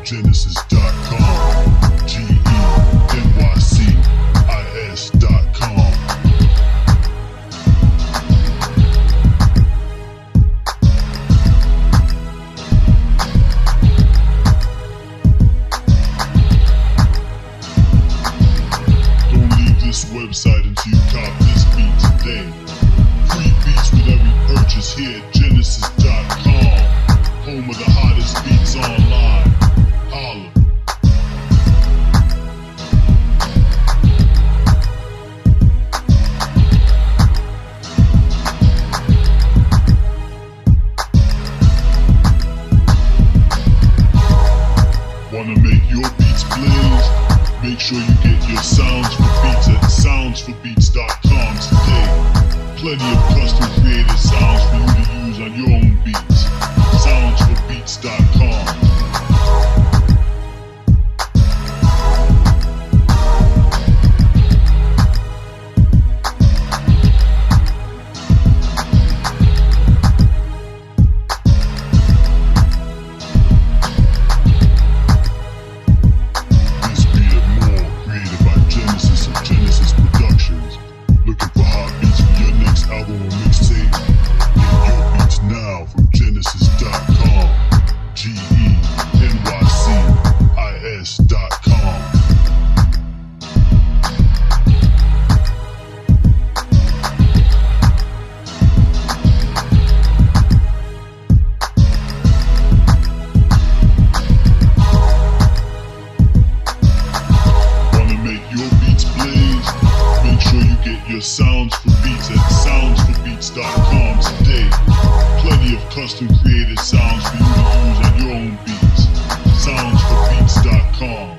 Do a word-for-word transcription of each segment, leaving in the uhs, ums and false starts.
Genesis dot com. G E N Y C I S dot com. Don't leave this website until you cop this beat today. Free beats with every purchase here at Genesis dot com. Home of the hottest beats online. Holla. Wanna make your beats blaze? Make sure you get your sounds for beats at sounds for beats dot com today. Plenty of custom created sounds for you to use on your own beats. sounds for beats dot com. Your sounds for beats at sounds for beats dot com today. Plenty of custom created sounds for you to use on your own beats. sounds for beats dot com.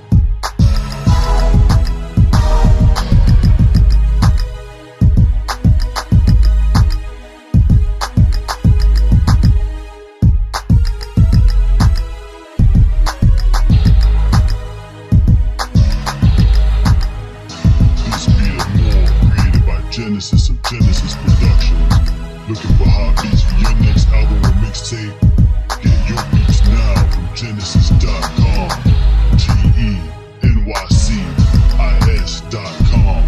Genesis of Genesis Productions. Looking for hot beats for your next album or mixtape? Get your beats now from Genesis dot com. G E N Y C I S dot com.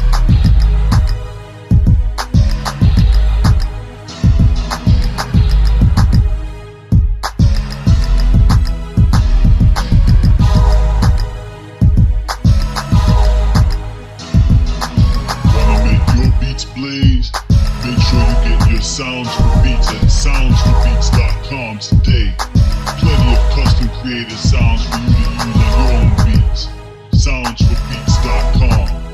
Blaze. Make sure you get your sounds for beats at sounds for beats dot com today. Plenty of custom created sounds for you to use on your own beats. sounds for beats dot com.